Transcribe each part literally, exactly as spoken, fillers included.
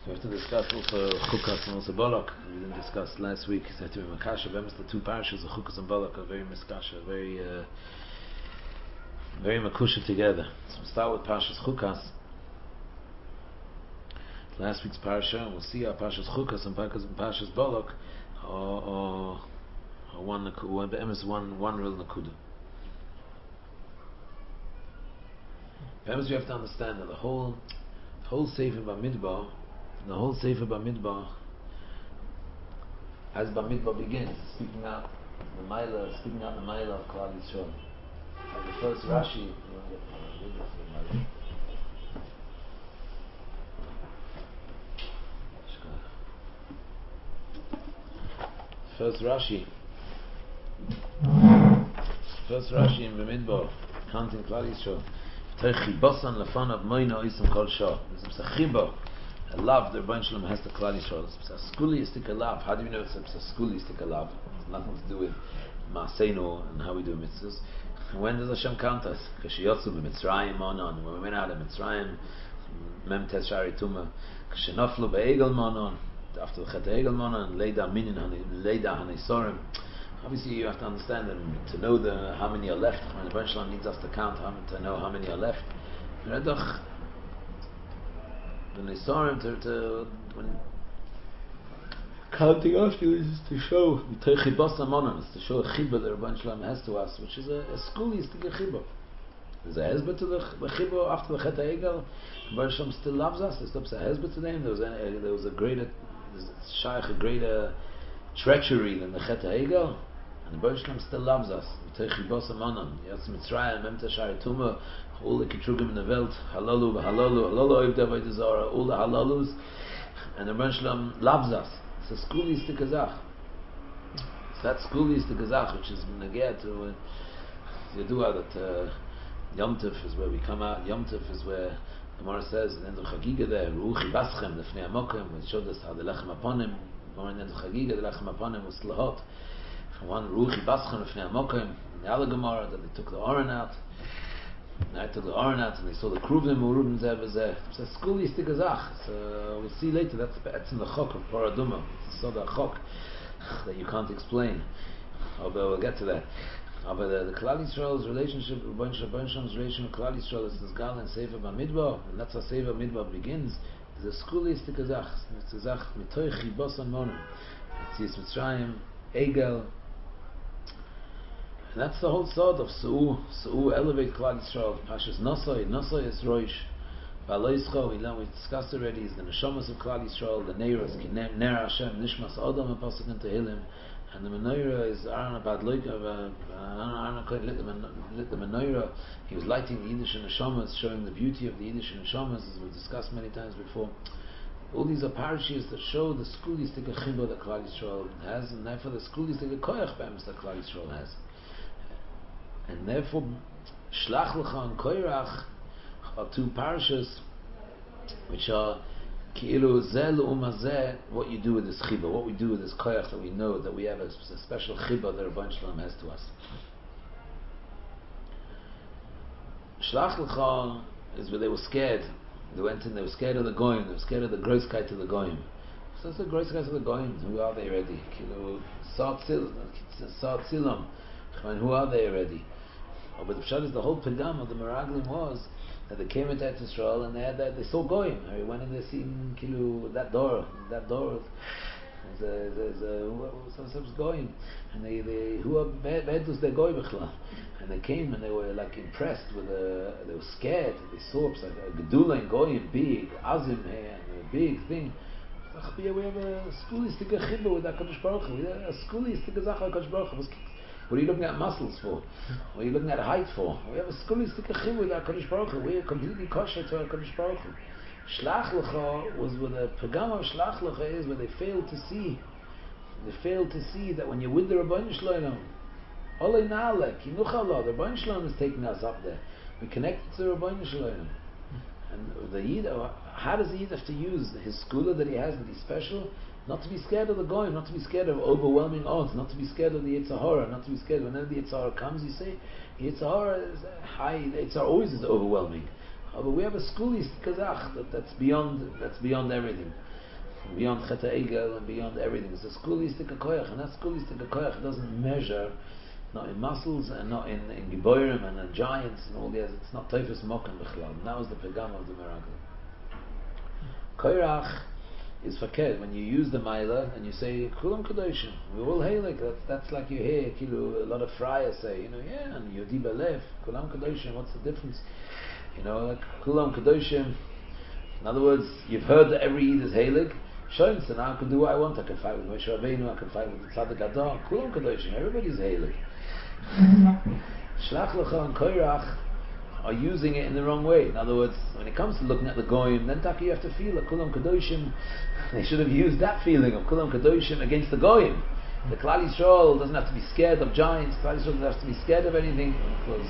So we have to discuss also Chukas and also Balak. We didn't discuss last week. Said to be Makasha. Bemis the two parashas of Chukas and Balak are very miskasha, very, uh, very makusha together. So we'll start with Parashas Chukas. Last week's parasha. We'll see how Parashas Chukas and Parashas Balak are, are, are one one Bemis one one real nakuda. Bemis we have to understand that the whole the whole Sefer Bamidbar. The whole Sefer Bamidbar, as Bamidbar begins, speaking out the Maila, speaking out the Maila of Klal Yisrael. Like the first Rashi, first Rashi, first Rashi in Bamidbar, counting Klal Yisrael. Terchi Basan Lefanav Moina Isam Kol Shah. There's a Chiba. A love the Rebbeinu Shalom has to Klal Yisrael. It's a skulistic love. How do you know it's a skulistic love? It's nothing to do with Maasenu and how we do mitzvahs. When does Hashem count us? Kashiyotzu b'Mitzrayim monon. When we went out of Mitzrayim, Mem Tes Shari Tuma. Kashenoflu be'egel monon. After the Chet Egel monon, Leida Minin Leida Hanesorim. Obviously, you have to understand that to know the how many are left. When the Rebbeinu Shalom needs us to count, to know how many are left. Redach. When they saw him to, to when counting after is to show it's to show a chibah that Rebbeinu Shalom has to us, which is a, a scholistic chibah. There's a hezbah to the, the chibah after the Chet HaEgel. Rebbeinu Shalom still loves us. There's still a hezbah to them. There was a, there was a greater shaykh, a greater treachery than the Chet HaEgel, and the Rebbeinu Shalom still loves us. Yatz Mitzrayim, Mem Tes Shari Tuma. All the Kitrugim in the world, halalu, halalu, halalu, Oivdei Zara, all the halalus, and the Rebbeinu Shalom loves us. It's a skulistic kazach. It's that skulistic kazach which is neged to uh, Yadua that uh, Yom Tov is where we come out. Yom Tov is where the Gemara says in the end of Chagiga there, Ruchi Baschem Lefnei Amokim, which showed us how the Lechem Aponim. More in the end of Chagiga, the Lechem Aponim was slahot. From one Ruchi Baschem Lefnei Amokim, in the other Gemara that they took the Oren out. And I took the Aronat and they saw the Kruvim Urubim Zeh V'Zeh. It's a skulistic azach. So we'll see later. That's that's in the Chok of Paraduma. It's so the Chok that you can't explain. Although we'll get to that. But the, the Klal Yisrael's relationship with Rebbeinu Shalom's relation with Klal Yisrael is this Gal and Sefer Bamidbar, and that's how Sefer Bamidbar begins. It's a skulistic azach. It's azach mitoy chibos and monim. It's Yis Mitzrayim, Egel. And that's the whole sort of Su'u, Su'u, elevate Klal Yisrael. Pashas Nosoi, Nosoi is Roish. Ba'aloischo, we discussed already, is the Neshamas of Klal Yisrael, the Neiros, Ki Ner Hashem, Nishmas Odom, and Pasuk in Tehillim. And the Menorah is Aaron Abad Loika, Aaron Akoy lit the Menorah. He was lighting the Yiddish and Neshamas, showing the beauty of the Yiddish and Neshamas, as we've discussed many times before. All these are parashas that show the skulistic chibah that Klal Yisrael has, and therefore the skulistic koyach be'emes that Klal Yisrael has. And therefore, Shlach Lecha and Koirach are two parashas which are Ki'ilu Zeh L'Uma Zeh, what you do with this chibah, what we do with this koyach that we know that we have a, a special chibah that Rebbeinu Shalom has to us. Shlach Lecha is where they were scared. They went in, they were scared of the Goyim, they were scared of the Groiskeit of the Goyim. So it's the Groiskeit of the Goyim. Who are they already? Ki'ilu Sa'at Silam. Who are they already? Oh, but the pshat is the whole pagam of the Meraglim was that they came into Israel and they had that, they saw Goyim. They went in there seeing Kilu, that door, that door. There's a, there's a, some some Goyim, and they, they who are bad was their Goy b'chla, and they came and they were like impressed with a, they were scared. They saw it's like a gedula and Goyim, big azim here, and a big thing. We have a skulistic chibah with HaKadosh Baruch Hu. A skulistic zach HaKadosh Baruch Hu. What are you looking at muscles for? What are you looking at height for? We have a skulistic chibah with HaKadosh Baruch Hu. We are completely kosher to HaKadosh Baruch Hu. Shlach Lecha was with a pagam of Shlach Lecha is where they failed to see. They failed to see that when you're with the Rebbeinu Shalom, Olei Na'aleh, Kinuch Allah, the Rebbeinu Shalom is taking us up there. We connected to the Rebbeinu Shalom. And the Yid, how does the Yid have to use his skula that he has, that he's special? Not to be scared of the Goyim, not to be scared of overwhelming odds, not to be scared of the Yetzer Hara, not to be scared whenever the Yetzer Hara comes, you say, Yetzer Hara is high, the Yetzer Hara always is overwhelming. Oh, but we have a schoolis kazach that, that's beyond that's beyond everything, beyond Chet Egel and beyond everything. It's a schoolistic koyach, and that schoolistic koyach doesn't measure not in muscles and not in in giborim and in giants and all this. It's not teifus mokan b'chlal. And that was the pegam of the miracle. Koyrach is fakir when you use the maila and you say kulam kadoshim. We all heilig. That's that's like you hear kilu, a lot of friars say, you know, yeah, and yodi belef kulam kadoshim. What's the difference? You know, like kulam kadoshim. In other words, you've heard that every Eid is heilig. Shoin, so now I can do what I want. I can fight with Moshe Rabbeinu. I can fight with the Tzaddik Adar. Kulam kadoshim. Everybody's heilig. Shlach lecha and koyrach are using it in the wrong way. In other words, when it comes to looking at the goyim, then taki you have to feel that kulam kadoshim. They should have used that feeling of kulam kadoshim against the goyim. The Klal Yisrael doesn't have to be scared of giants. Klal Yisrael doesn't have to be scared of anything. Close.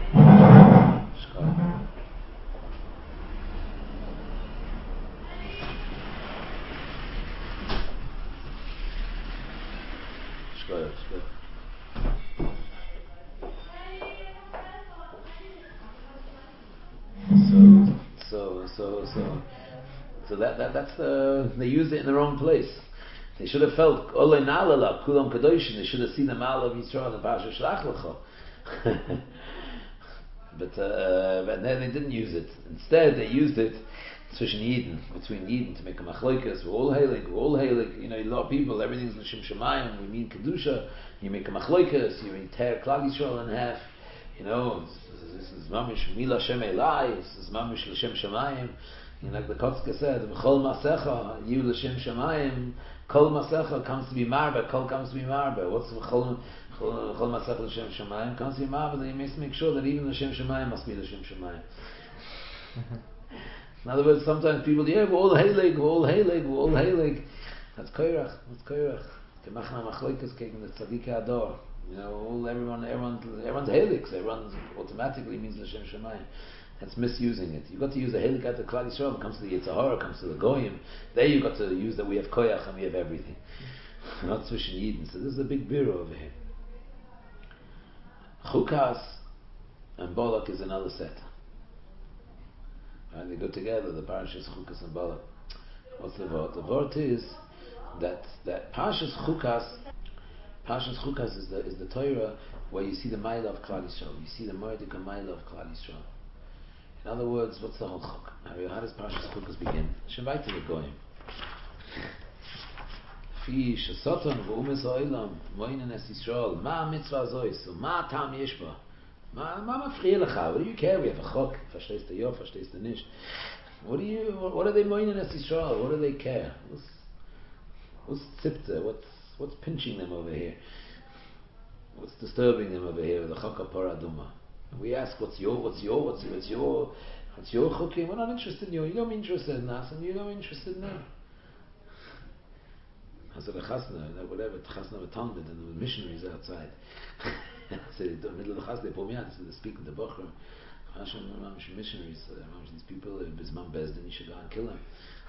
So, so, so, so, so that, that that's the, they used it in the wrong place. They should have felt Olei Nalala Kulam Kadoshim. They should have seen the Mal of Yisrael and Pasha Shlach Lecha. But uh, but then they didn't use it. Instead, they used it between Yidden, between Yidden to make a machloikas. We're all heilig. We're all heilig. You know, a lot of people. Everything's l'shem shemayim. We mean kedusha. You make a machloikas. You tear Klal Yisrael in half. You know, this is mamish mila shem elai. This is mamish l'shem shemayim. You know, like the Kotzke said, "V'chol masecha you l'shem shemayim." Kol masecha comes to be marba. Kol comes to be marba. What's v'chol? Chol masecha l'shem shemayim comes to be marba. Then you must make sure that even l'shem shemayim must be l'shem shemayim. In other words, sometimes people, yeah, we're all heilig, we're all heilig, we're all heilig. That's koyrach. That's koyrach. Kemachna machloikas gegen the tzaddik ador. You know, all everyone, everyone, everyone's heilig. So everyone automatically means l'shem shemayim. That's misusing it. You've got to use the heilig at the Klal Yisrael. When it comes to the Yetzer Hara, comes to the goyim. There you've got to use that we have koyach and we have everything. Not zwischen Yidden. So this is a big bureau over here. Chukas and Balak is another set. Right, they go together, the Parashas Chukas and Balak. What's the word? The word is that that Parashas Chukas, Parashas Chukas is the is the Torah where you see the Maila of Klal Yisrael. You see the Mordecai Maila of Klal Yisrael. In other words, what's the whole Chuk? How does Parashas Chukas begin? Shavai to the Goyim. Fi shesoton v'umes ha'olam moinen es Yisrael ma mitzvah zois ma tam yesh ba. Ma mafriya lecha? What do you care? We have a chok. Verstehst du ja? Verstehst du nicht? What do you? What, what are they moinin as Yisrael? What do they care? What's what's tzipta? What's what's pinching them over here? What's disturbing them over here with the chok paraduma? We ask, what's your? What's your? What's what's your? What's your chokim? We're not interested in you. You don't be interested in us, and you don't be interested in them. As a chasna, whatever chasna with Talmud and the missionaries outside. So in the middle of the chasna, they pull me out. So they speak with the bocher. Missionaries, these people, Bisman Bezdin, you should go and kill them.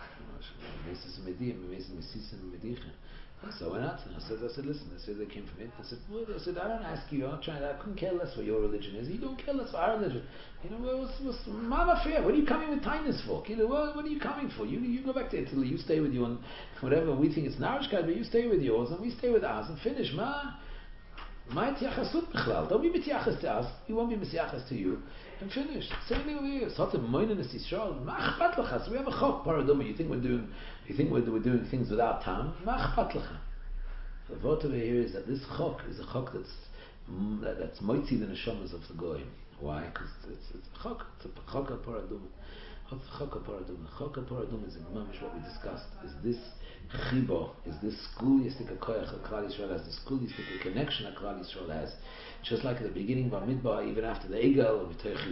So I went out and I said, I said, listen, I said they came from it. I said, well, I said, I don't ask you, I'm not trying, I couldn't care less what your religion is. You don't care less for our religion. You know, well, what's, what's Mama fair? What are you coming with kindness for? You know, what, what are you coming for? You you go back to Italy, you stay with you and whatever, we think it's Narishkeit, but you stay with yours and we stay with ours and finish. Ma, my tiachasut bichlal. Don't be mitiachas to us, we won't be mitiachas to you. And finish. Same thing over here. Sot of moinen is Yisrael. Ma achpat lecha. So we have a chok paraduma. You think we're doing, you think we're, we're doing things without time? Ma achpat lecha. The vote over here is that this chok is a chok that's that, that's moitzi the neshamas of the goyim. Why? Because it's, it's a chok. It's a chok paraduma. What's the chok paraduma? Chok paraduma is mamish what we discussed. Is this chibo? Is this skulistic koyach that Klal Yisrael has? The skulistic connection that Klal Yisrael has? Just like at the beginning of Midbar, even after the Egel,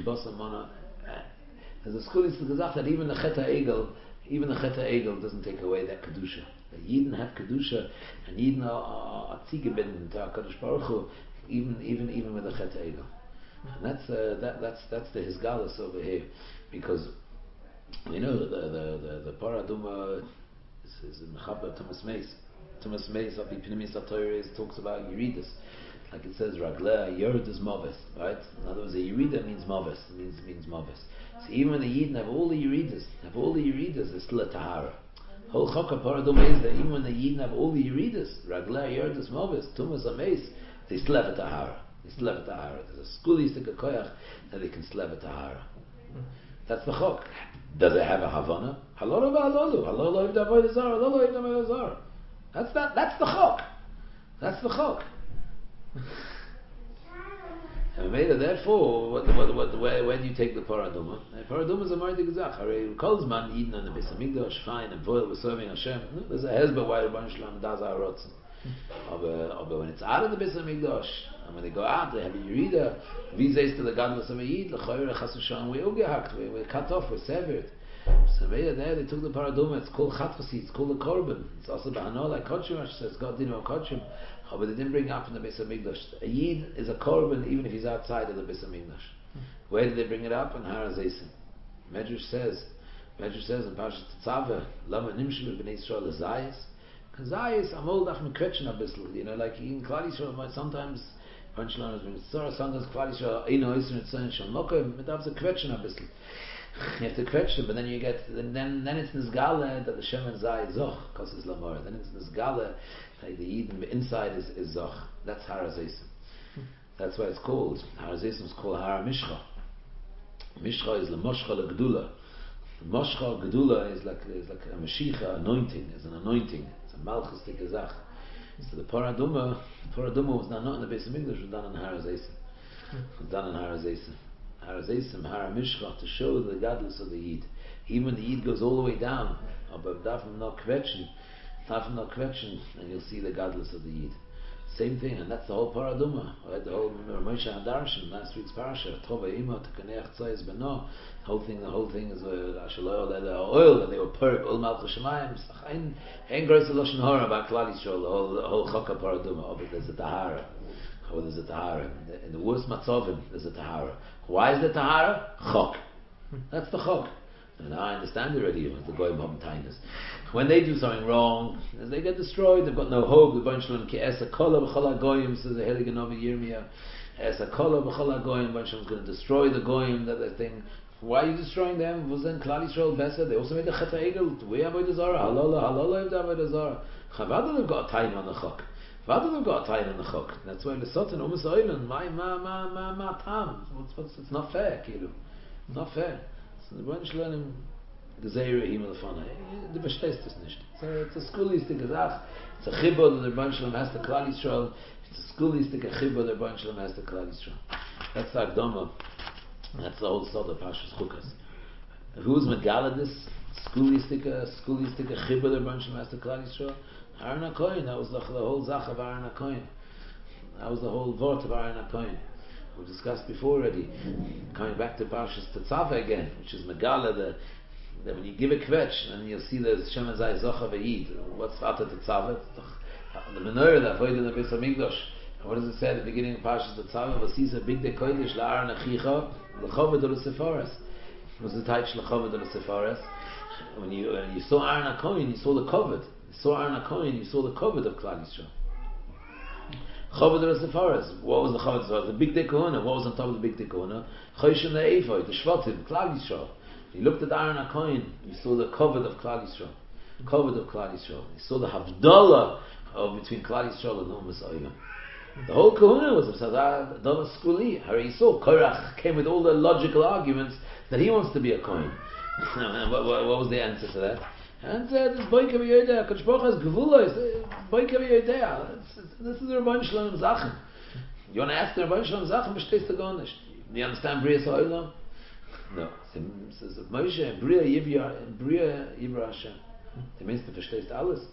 there's a skulistic gezach that even the Cheta Egel, even the Cheta Egel doesn't take away that kedusha. The Yidden have kedusha, and Yidden are tzigeben to HaKadosh Baruch Hu, even even even with the Cheta Egel. And that's uh, that that's that's the Hisgalus over here, because you know the the the, the paraduma is in Mechaber Thomas Meis. Thomas Meis of the Pnimis HaTorah talks about Yeridus. like it says, Ragleh Yerd is Moves, right? In other words, a Yerida means Moves, means means Moves. So even when the Yidden have all the Yeridas, have all the Yeridas, it's still a Tahara. Whole Chokka Paraduma is that even when the Yidden have all the Yeridas, Ragleh Yerd is Moves, Tumas Ames, they still have a Tahara. They still have a Tahara. There's a scholistic a koyach that they can still have a Tahara. That's the Chok. Does it have a Havana? Halolo v'halolu. Halolo ivda avodah zara. Halolo ivda avodah zara. That's that. That's the Chok. That's the Chok. And made it, therefore, what, what, what, where, where do you take the paraduma? The paraduma is a mardi gezach. Harei calls man Eden on the Beis Hamikdash, fine and voil, we're serving Hashem. There's a hezbollah why Rebbeinu Shalom does our rotzen. But when it's out of the Beis Hamikdash, and when they go out, they have a Yerida, visas to the godless of a Yid, l'choyre chas v'shalom, we're ugehakt, we're cut off, we're severed. So there, they took the paraduma, it's called chatfasi, it's called a korban. It's also b'hanol, like Kodshim, Rashi says, God didn't know Kodshim. But they didn't bring it up in the Beis Hamikdash. A Yid is a korban even if he's outside of the Beis Hamikdash. Where did they bring it up? In Har HaZeisim. Medrash says, Medrash says in Parashat Tetzaveh, Lama nimshim b'nei Yisrael l'zayis. Because zayis, I'm old, I'm kvetchen a bissl. You know, like in Klal Yisrael, sometimes, Panchlan has been sorry, sometimes Klal Yisrael, Eino Yisrael Tzon Shal Mokem, it has a kvetchen a bissl. You have to kvetch it, but then you get, then then, then it's nizgale that the Shem and Zay zoch, because it's lamor. Then it's nizgale that the Eden inside is, is zoch. That's Har HaZeisim. That's why it's called. Har HaZeisim is called Har HaMishcha. Mishcha is the Moshcha LeGdula. Moshcha Gedula is like is like a Mashiach anointing, is an anointing. It's a Malchus Tikazach. So the Paraduma, Paraduma was done not in the Beis Hamikdash, it was done in Har HaZeisim. It was done in Har HaZeisim. Har HaZeisim, Har HaMishcha, to show the godless of the Yid. Even when the Yid goes all the way down, but Dafim not kvetchen, Dafim not kvetchen, and you'll see the godless of the Yid. Same thing, and that's the whole paraduma. Right? The whole Moshe Hadarshan, last week's parasha, Tova Ima, Tekaneach Tzayis Beno. The whole thing, the whole thing is Ashaloy oil, and they were perk, Ol Malchus Shemayim. Ein ein groß lashon hara about Klal Yisrael, the whole the whole Chokka paraduma. Oh, but there's a tahara. Oh, there's a tahara. In the worst matzovim, there's a tahara. Why is the tahara? Chok. That's the chok. And I understand already with the goyim hamtainas. When they do something wrong, as they get destroyed, they've got no hope. The bunch of them ki esa kola b'chol goyim, says the Helig Novi Yirmiyah. Esa kola b'chol goyim, bunch of them is going to destroy the goyim. That they think, why are you destroying them? Was then Klal Yisrael Besa? They also made the Chet HaEgel. We have Avodah Zarah. Halola, halola, have Avodah Zarah. Chavada they've got a time on the chok. Chavada they've got a time on the chok. That's why the Sotan Umas Oilen, my ma ma ma ma tam. It's not fair, Kilu. It's not fair. So the bunch learning. Gezeire him lefana. Du verstehst es nicht. It's a scholistic gezach. It's a chibur that the Rebbeinu Shalom has to Klal Yisrael. It's a scholistic chibur that the Rebbeinu Shalom has to Klal Yisrael. That's the Akdama. That's the whole sort of Pashas Chukas. Who's Megaladis? Scholistic, scholistic chibur that the Rebbeinu Shalom has to Klal Yisrael. Aaron HaKohen. That was the, the whole zach of Aaron HaKohen. That was the whole vort of Aaron HaKohen. We discussed before already. Coming back to Pashas Tetzaveh again, which is Megala, the that when you give a kvetch and you'll see the Shem Azai Zocha V'Yid, what's Ata Tetzaveh? The menorah that avoid in the Beis Hamikdash. What does it say at the beginning of Parshas Tetzaveh? V'sisa big de kodesh la'aron achicha l'choved l'sefares. What's the type l'choved l'sefares? When you when you saw Aaron HaKohen, you saw the covet. You saw Aaron HaKohen, you saw the covet of Klal Yisrael. Choved l'sefares. What was the choved l'sefares? The big de kohuna. What was on top of the big de kohuna? Choshen le'ephod, the shvatim, Klal Yisrael. You looked at Aaron HaKohen, you saw the covet of Klal Yisrael. Covet of Klal Yisrael. You saw the Havdalah of between Klal Yisrael and Umas Oilam. The whole kahuna was a Havdalah Skuli. How you saw Korach came with all the logical arguments that he wants to be a Kohen. what, what, what was the answer to that? And uh, this boy can be Yodea. Kodesh Baruch has Gevula. Boy can be Yodea. This is the Rebbeinu Shalom Zachem. You want to ask the Rebbeinu Shalom Zachem, verstehst du gar nicht. Do you understand Brias Oilam? No. Says Moshe, Bria Yibra, Bria Yibra Hashem. That means to verstehst alles.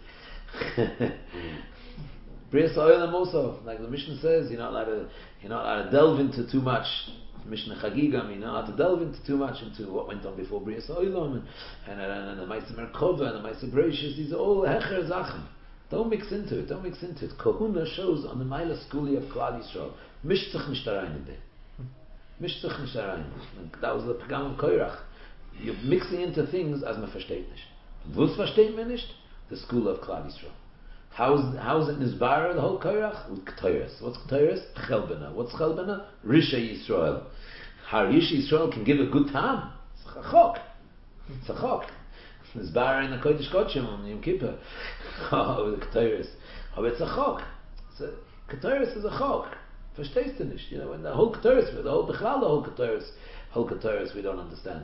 Bria Oilam also, like the Mishnah says, you're not allowed to, you're not allowed to delve into too much. Mishnah Chagigam, you're not allowed to delve into too much into what went on before Bria Oilam and and, and, and the Ma'aser Merkava and the Ma'aser Bereishis. These are all Hecher Zachem. Don't mix into it. Don't mix into it. Kahuna shows on the Maila Skuli of Klal Yisrael. Mishtzach nicht da rein in there. Mishtzach nicht da rein. That was the Pagam of Koirach. You're mixing into things as man versteht nicht. Was versteht man nicht? The school of Klal Yisrael. How's how's it Nizbara, the whole Koirach? With Ketores. What's Ketores? Chelbena. What's Chelbena? Risha Yisrael. How Risha Yisrael can give a good time? It's a chok. It's a chok. Nizbara in the Kodesh Kodshim on Yom Kippur. Oh, the Ketores. Oh, it's a chok. Ketores is a chok. Verstehst du nicht? You know, when the whole Ketores, the whole Bechlal, the whole Ketores, whole Ketores, we don't understand.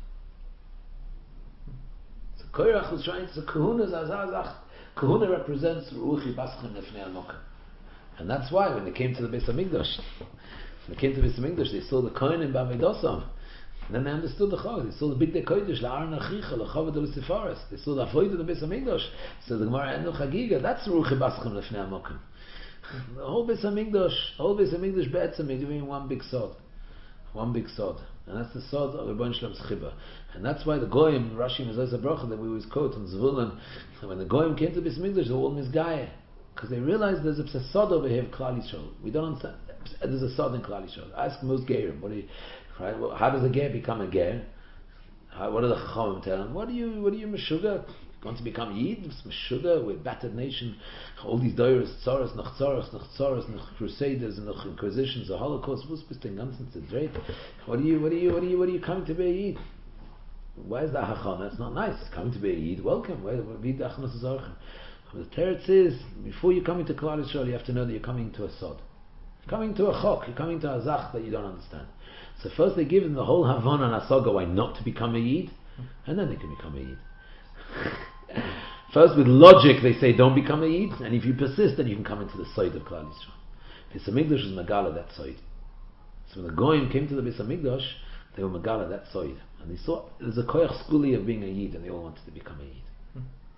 So Koirach was trying to say, Kahuna Zazazach. Kahuna represents Ruchi Baschem Lefnei Almoka. And that's why when they came to the Beis HaMikdash, when they came to the Beis HaMikdash, they saw the Kohen in Bamidosam. And then they understood the Chag. They saw the Big Day Kodesh, La'aron Achicha, L'chavod L'Sifaris. They saw the Avoid of the Beis HaMikdash. So the Gemara Enu Chagiga, that's Ruchi Baschem Lefnei Almoka. The whole Beis HaMikdash, the whole Beis HaMikdash Be'etzem is doing one big sod. One big sod. And that's the sod of Rebbeinu Shalom's Chiba. And that's why the Goyim, Rashi Mezaiz HaBracha, that we always quote on Zvulun, when the Goyim came to Beis HaMikdash, they were all misgaya. Because they realized there's a sod over here of Klal Yisrael. We don't understand. There's a sod in Klal Yisrael. Ask most Gerim, what do you, right? Well, how does a Ger become a Ger? How, what are the Chachamim telling? What do you, what do you Meshuggah? Want to become Yid? Meshuggah, we're a battered nation. All these Doiros, Tzoros, Nach Tzoros, Nach Tzoros, Nach Crusaders, and Nach Inquisitions, the Holocaust. Was bist den ganzen Zedreit? What are you, what are you, what are you, what are you coming to be a Yid? Why is that Hacham? That's not nice. Coming to be a Yid, welcome. Why be the Achmas Zorchem? The Teretz is, before you come into Klal Yisrael, you have to know that you're coming to a Sod. You're coming to a Chok, you're coming to a Zach that you don't understand. So first they give them the whole Havon and Asaga why not to become a Yid, and then they can become a Yid. First, with logic, they say don't become a Yid, and if you persist, then you can come into the side of Klal Yisrael. Beis HaMikdash is Megala that side. So when the Goyim came to the Beis HaMikdash, they were Megala that side, and they saw there's a koyach skuli of being a Yid, and they all wanted to become a Yid. Hmm.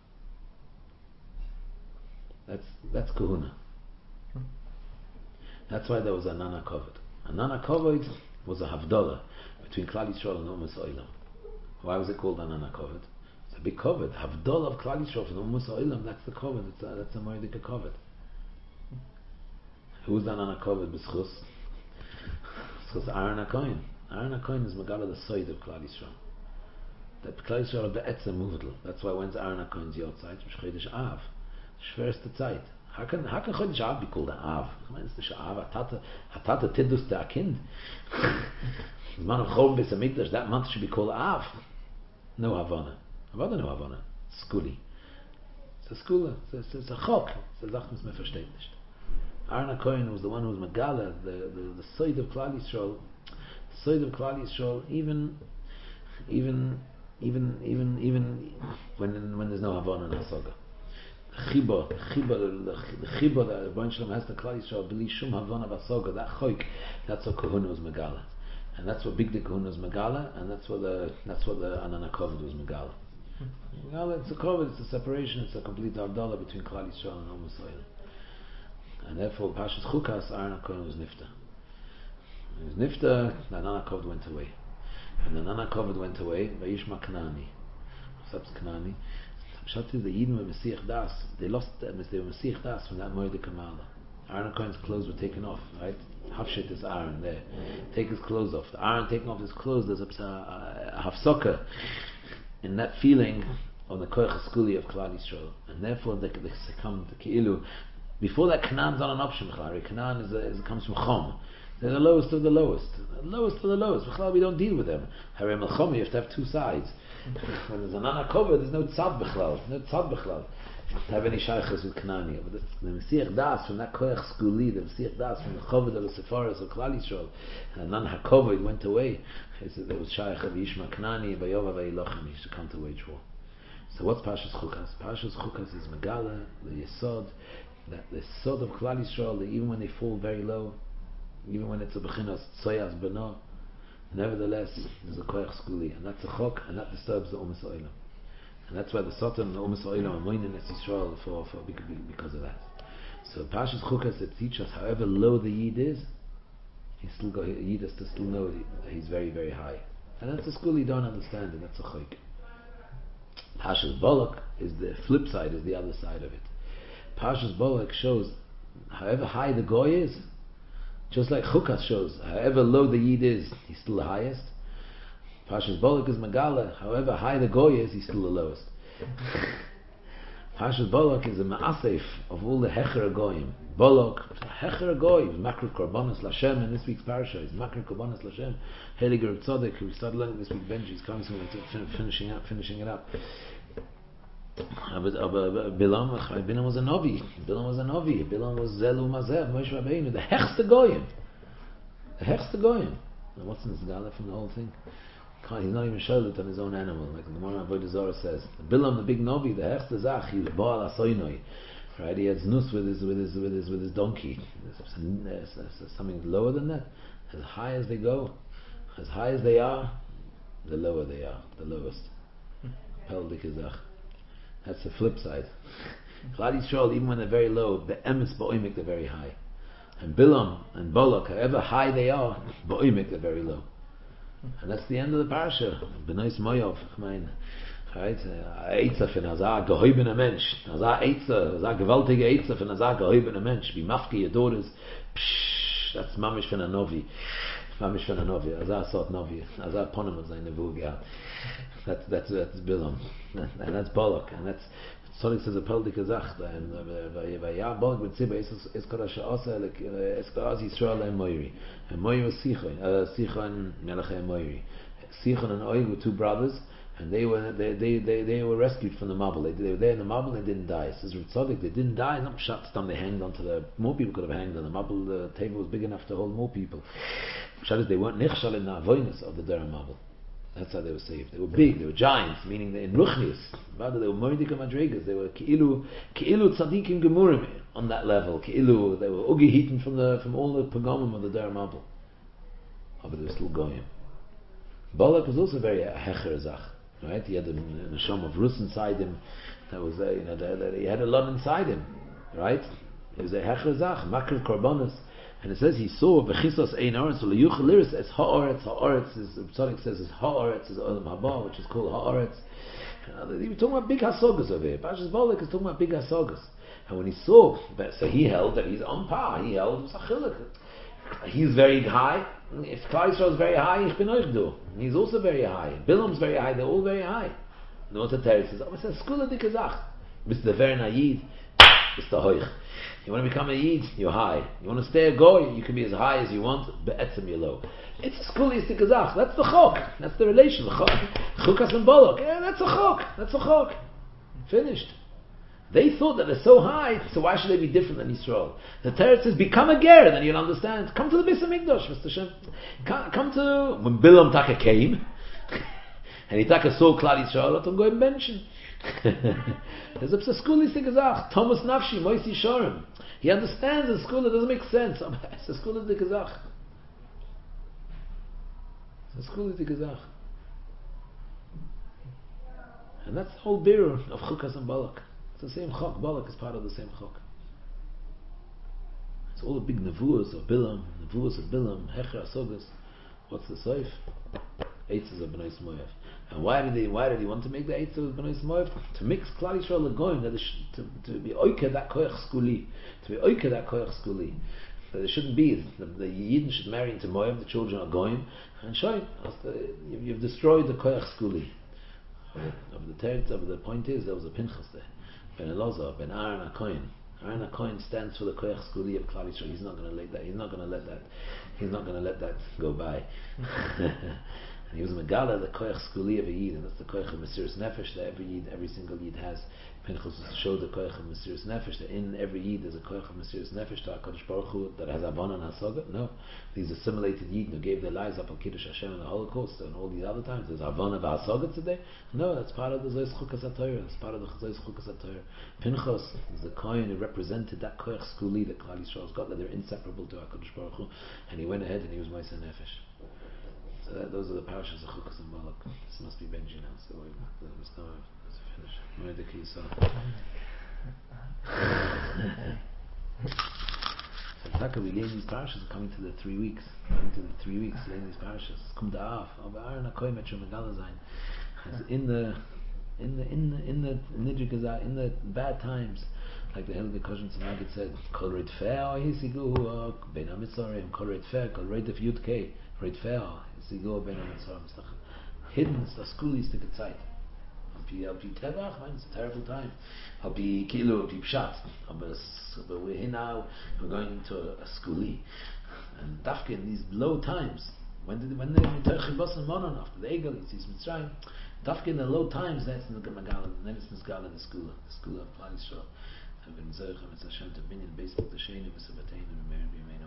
That's that's Kahuna. Hmm. That's why there was a Nana Kovod. A Nana Kovod was a Havdalah between Klal Yisrael and Umas Oilam. Why was it called a Nana Kovod? A big covet. Havdol of Klal Yisrael from Umus Oilam. That's the covet. That's a, that's a Moedika covet. Who's that on a covet? B'schus. B'schus Aaron HaKoyin. Aaron HaKoyin is Megala the side of Klal Yisrael. That Klal Yisrael be'etzem muvdel. That's why when's Aaron HaKoyin's Yotzeit? Chodesh Av. Schwerste Zeit. How can how can Chodesh Av be called an Av? It's the Av. Hatata Hatata Tiddus der Kind. The man of Chol Beis HaMikdash. That month should be called Av. No Havana. What do you know about it? Skuli. It's a skula. It's, it's a chok. It's a zachmas me versteht nicht. Aaron HaKoyin was the one who was Megala, the, the, the side of Klal Yisrael. The side of Klal Yisrael, even, even, even, even, even when when there's no Havana and Hasaga. The chiba, the chiba, the chiba that Rebbeinu Shalom has to Klal Yisrael, b'li shum Havana v'Hasaga, that choik, that's what Kahuna was Megala. And that's what Big Day Kahuna was Megala, and that's what the, that's what the Anana Kovod was Megala. Well, it's a cover, it's a separation, it's a complete Havdalah between Klal Yisrael and Umas Oilam. And therefore, Pashas Chukas, Aaron HaKoyin was Nifta. He was Nifta, the Nana Kovod went away. And the Nana Kovod went away, Vayishma Kanani. What's Kanani? Pshat is the Yidin were Mesiach Das. They lost them as they were Mesiach Das from that Moed Kamala. Aaron HaKoyin's clothes were taken off, right? Hafshet is Aaron there. Take his clothes off. The Aaron taking off his clothes, there's a, a, a Hafsokah. In that feeling of the koyach skuli of Klal Yisrael, and therefore they, they succumb to Keilu. Before that, Canaan is not an option. Canaan is, a, is comes from Chom. They're the lowest of the lowest, the lowest of the lowest. We don't deal with them. Harei Melchom, you have to have two sides. When there's an Anakova, there's no tzad b'chlal, no tzad b'chlal. To have any shaykhs with Canaan. But the Mesiach Das from that koyach skuli, the Mesiach Das from the Chovod of the Sepharas of Klal Yisrael, and Nan HaKovod went away. There was shaykh of Yishma Kanani, Vayova Vayilochem. He used to come to wage war. So what's Pashas Chukas? Pashas Chukas is Megala, the Yesod, that the Yesod of Klal Yisrael, that even when they fall very low, even when it's a Bechinas Tzoyas Beno, nevertheless there's a koyach skuli, and that's a chok, and that disturbs the Umas Oilam. And that's why the Satan and the Umas Oilam are moinin es Yisrael for, for because of that. So Pashas Chukas, it teaches us however low the Yid is, he still got Yid has to still know that he's very very high, and that's a school you don't understand, and that's a chok. Pashas Balak is the flip side, is the other side of it. Pashas Balak shows however high the goy is, just like Chukas shows however low the Yid is, he's still the highest. Pashas Balak is Megala, however high the goy is, he's still the lowest. Parshas Balak is a ma'asef of all the Hecher Goyim. Balak, Hecher Goyim, Makar Korbanos Lashem in this week's parasha is Makar Korbanos Lashem. Heiliger Tzaddik, who we started learning this week, Benji is coming soon to finishing up, finishing it up. Bilam, Bilam was a Novi. Bilam was a Novi. Bilam was Zelu Mazev, Moshe Rabbeinu, the Hechste Goyim. The Hechste Goyim. Now what's in this gala from the whole thing? He's not even showed it on his own animal. Like the Gemara Avodah Zarah says, Bilam, the big Novi, the Hechste Zach, he's Baal Asoinoi. Right, he had znus with his with his with his with his donkey. There's something lower than that. As high as they go, as high as they are, the lower they are, the lowest. Peldik Zach. That's the flip side. Klal Yisrael, even when they're very low, the emes ba'oimik they're very high. And Bilam and Balak, however high they are, ba'oimik they're very low. And that's the end of the parasha. B'nois Moav, mein. Right? Eitza fin hazah gehoiben a mensch. Hazah eitza, hazah gewaltige eitza fin hazah gehoiben a mensch. Be mafki your daughters. Pshh, that's mamish fin a novi. Mamish fin a novi. Hazah sort novi. Hazah ponim of zayin nevu gehat. That's that's that's Bilam, and that's Balak, and that's Solik says a peldik azach. And vayah Balak b'tzibah es kodesh asa es kodesh Yisrael and Moiri. And Moiri was Sichon, Sichon Melech and Moiri. Sichon and Oig were two brothers, and they were they they they, they were rescued from the Mabul. They, they were there in the Mabul and they didn't die. It says Ritzodik, they didn't die. Not pshat stam, they hanged onto the. More people could have hanged on the Mabul. The table was big enough to hold more people. Pshat is they weren't nichshal in the avoinus of the Dera Mabul. That's how they were saved. They were big, they were giants, meaning they in Ruchnius. Rather, they were Moedika Madregas, they were Ki'ilu, Ki'ilu Tzadikim Gemurim on that level. Ki'ilu, they were Ugi Heaton from the from all the Pagomim of the Der Mabel. Oh, but they were still going. Balak was also very Hecher Zach. Right? He had a Neshama of Rus inside him. That was, uh, you know, that, that he had a lot inside him. Right? He was a Hecher Zach, Makar Korbanos. And it says he saw v'chisos ein aretz u'liyuch liris as ha'aretz. Ha'aretz is, Tzaddik says is ha'aretz is olam haba, which is called ha'aretz. He was talking about big hasogas over here. Parshas Balak is talking about big hasogas. And when he saw, so he held that he's on par. He held was achillik. He's very high. If Klal Yisrael is very high, ich bin euch du. He's also very high. Bilam's very high. They're all very high. And what the Torah says, oh, it's a skula dikazach. Mister Ver Nayid, Mister Hoich. You want to become a Yid, you're high. You want to stay a Goy, you can be as high as you want, be'etzem you're low. It's a skulistic azach. That's the chok. That's the relation. Chukas and Balak. Yeah, that's a chok. That's a chok. Finished. They thought that they're so high, so why should they be different than Yisrael? The Torah says, become a ger, then you'll understand. Come to the Beis HaMikdash, Mister Shem. Come, come to... When Bilam Taka came, and he Taka saw Klal Yisrael, let him go and mention. There's a skulistic azach. Thomas Nafshi, Moisi Shorim. He understands the school, it doesn't make sense. It's a school of the Kazakh. It's a school of the Kazakh. And that's the whole birur of Chukas and Balak. It's the same Chok. Balak is part of the same Chok. It's all the big nevuas of Bilam, nevuas of Bilam, Hecher Asogas. What's the Seif? Eitzes of Bnei Moav. And why did he? Why did he want to make the eitzes of Bnei Moav? To mix Klal Yisrael legoyim, that to to be oike that koyach skuli, to be oike that koyach skuli. That it shouldn't be. The, the Yidden should marry into Moav. The children are goyim, and show you, you've destroyed the koyach skuli. Of the teretz, of the point is there was a Pinchas there, Ben Elazar, Ben Aaron HaKohen. Aaron HaKohen stands for the koyach skuli of Klal Yisrael. He's not going to let that. He's not going to let that. He's not going to let that go by. And he was Megala, the koyach skuli of a Yid, and that's the koyach of Mesiras Nefesh that every Yid, every single Yid has. Pinchas was to show the koyach of Mesiras Nefesh, that in every Yid there's a koyach of Mesiras Nefesh to HaKadosh Baruch Hu that has Avon and Hasaga. No, these assimilated Yid who gave their lives up on Kiddush Hashem in the Holocaust and all these other times. There's Avon and Hasaga today. No, that's part of the Zois Chukas HaTorah. That's part of the Zois Chukas HaTorah. Pinchas is the kohen who represented that koyach skuli that Klal Yisrael's got, that they're inseparable to HaKadosh Baruch Hu, and he went ahead and he was Meiser Nefesh. So that, those are the parashas of Chukas and Balak. This must be Benji now, so we must now finish. Moedeki Yisrael. So Taka, we gain these parashas coming to the three weeks. Coming to the three weeks, gain these parashas. Kum da'af. Aber Aaron HaKohen Metro Megala Zayin. In the in the in the in the nidrik in the bad times, like the Helge Koshin Tzemagid said, Kol Red Fair Hisigu Ben Amitzorem, Kol Red Fair, Kol Red of Yud K, Red Fair. Hidden is the skulistic Zeit. Al pi al pi tevach, man, it's a terrible time. Al pi kilu, al pi pshat. But but we're here now. We're going to a, a skuli, and dafke in these low times. When did when they Terech Basan Monon after the Egel, it sees Mitzrayim. Dafke in the low times, that's in the Magal, then it's Nizgal in the school, the school of Klal Yisrael. And when Zerchem, it's Hashem to bin in the basement, the Sheinu, Misabatein, and Meir, B'Yemein.